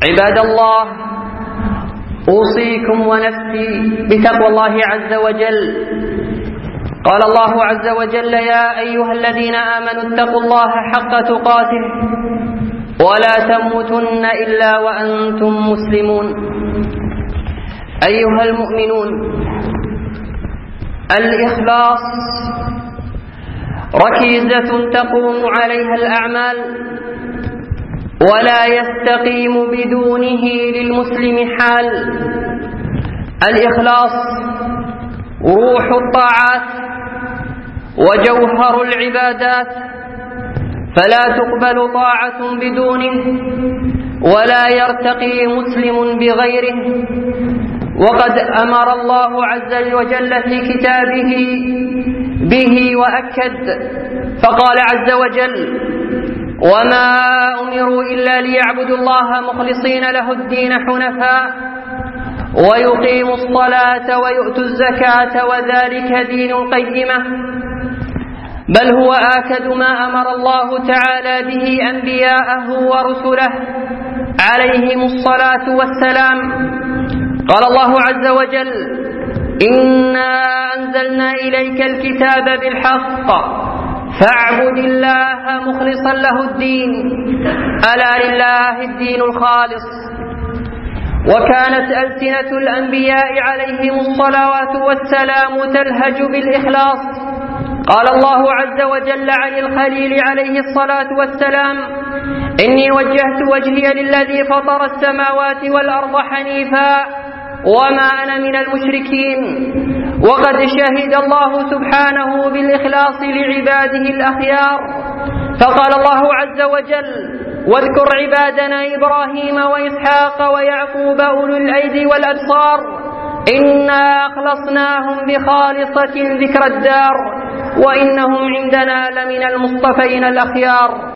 عباد الله، أوصيكم ونفسي بتقوى الله عز وجل. قال الله عز وجل: يا أيها الذين آمنوا اتقوا الله حق تقاته ولا تموتن إلا وأنتم مسلمون. أيها المؤمنون، الإخلاص ركيزة تقوم عليها الأعمال، ولا يستقيم بدونه للمسلم حال. الإخلاص روح الطاعات وجوهر العبادات، فلا تقبل طاعة بدونه، ولا يرتقي مسلم بغيره. وقد أمر الله عز وجل في كتابه به وأكد، فقال عز وجل: وما أمروا إلا ليعبدوا الله مخلصين له الدين حنفاء ويقيموا الصلاة ويؤتوا الزكاة وذلك دين القيمة. بل هو آكد ما أمر الله تعالى به أنبياءه ورسله عليهم الصلاة والسلام. قال الله عز وجل: إنا أنزلنا إليك الكتاب بالحق فاعبد الله مخلصا له الدين، ألا لله الدين الخالص. وكانت ألسنة الأنبياء عليهم الصلوات والسلام تلهج بالإخلاص. قال الله عز وجل عن الخليل عليه الصلاة والسلام: إني وجهت وجهي للذي فطر السماوات والأرض حنيفا وما أنا من المشركين. وقد شهد الله سبحانه بالإخلاص لعباده الأخيار، فقال الله عز وجل: واذكر عبادنا إبراهيم وإسحاق ويعقوب أولو الأيدي والأبصار إنا أخلصناهم بخالصة ذكر الدار وإنهم عندنا لمن المصطفين الأخيار.